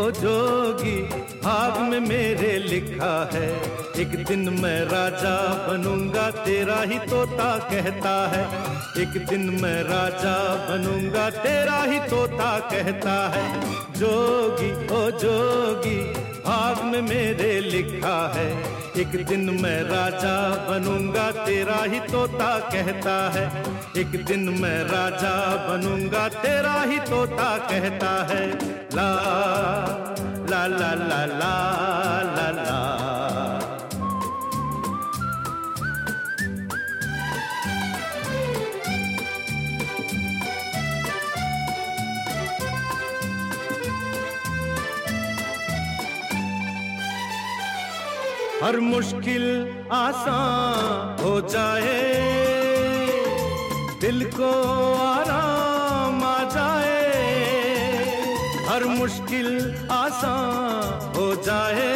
जोगी भाग में मेरे लिखा है, एक दिन मैं राजा बनूंगा तेरा ही तोता कहता है। एक दिन मैं राजा बनूंगा तेरा ही तोता कहता है। जोगी ओ जोगी भाग में मेरे लिखा है, एक दिन मैं राजा बनूंगा तेरा ही तोता कहता है। एक दिन मैं राजा बनूंगा तेरा ही तोता कहता है। ला ला ला ला ला ला ला। हर मुश्किल आसान हो जाए, दिल को आराम आ जाए। हर मुश्किल आसान हो जाए,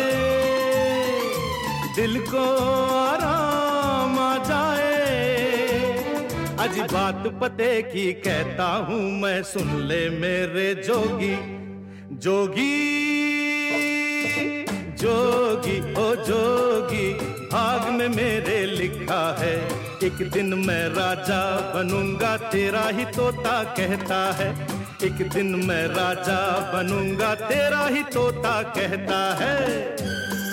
दिल को आराम आ जाए। आज बात पते की कहता हूँ मैं, सुन ले मेरे जोगी। जोगी जोगी ओ जोगी भाग में मेरे लिखा है, एक दिन मैं राजा बनूंगा तेरा ही तोता कहता है। एक दिन मैं राजा बनूंगा तेरा ही तोता कहता है।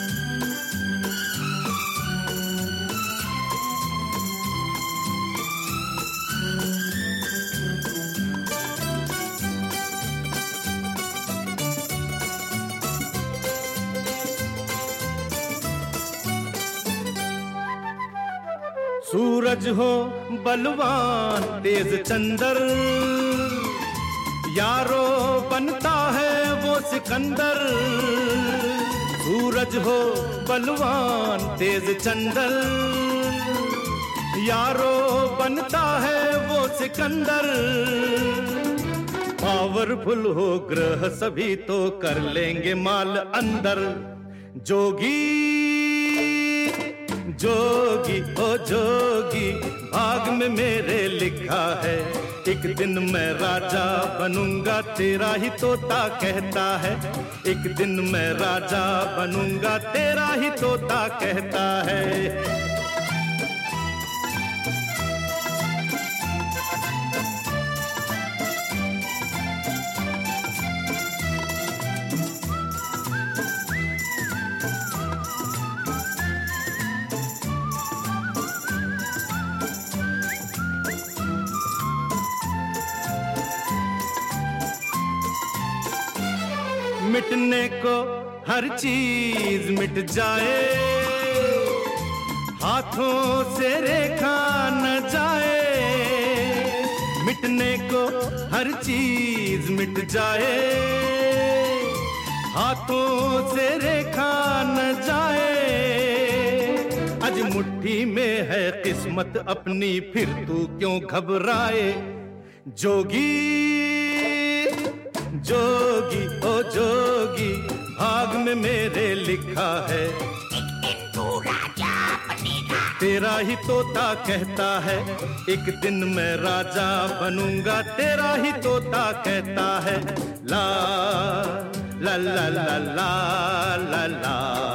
सूरज हो बलवान तेज चंदर, यारो बनता है वो सिकंदर। सूरज हो बलवान तेज चंदर, यारो बनता है वो सिकंदर। पावरफुल हो ग्रह सभी तो कर लेंगे माल अंदर। जोगी जोगी ओ जोगी भाग में मेरे लिखा है, एक दिन मैं राजा बनूंगा तेरा ही तोता कहता है। एक दिन मैं राजा बनूंगा तेरा ही तोता कहता है। मिटने को हर चीज मिट जाए, हाथों से रेखा न जाए। मिटने को हर चीज मिट जाए, हाथों से रेखा न जाए। आज मुट्ठी में है किस्मत अपनी, फिर तू क्यों घबराए। जोगी जोगी ओ जोगी भाग में मेरे लिखा है, एक दिन तू राजा बनेगा तेरा ही तोता कहता है। एक दिन मैं राजा बनूंगा तेरा ही तोता कहता है। ला ला ला ला ला ला ला।